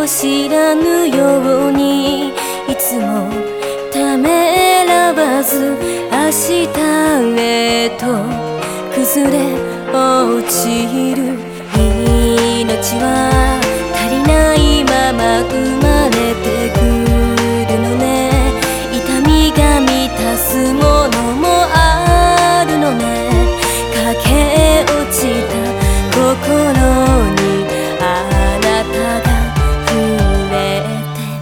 知らぬようにいつもためらわず明日へと崩れ落ちる